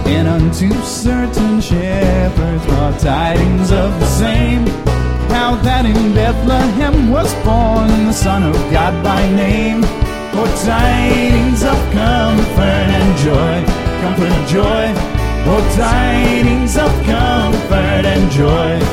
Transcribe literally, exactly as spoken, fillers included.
And unto certain shepherds brought tidings of the same, how that in Bethlehem was born the Son of God by name. For tidings of comfort and joy, comfort and joy. For tidings of comfort and joy.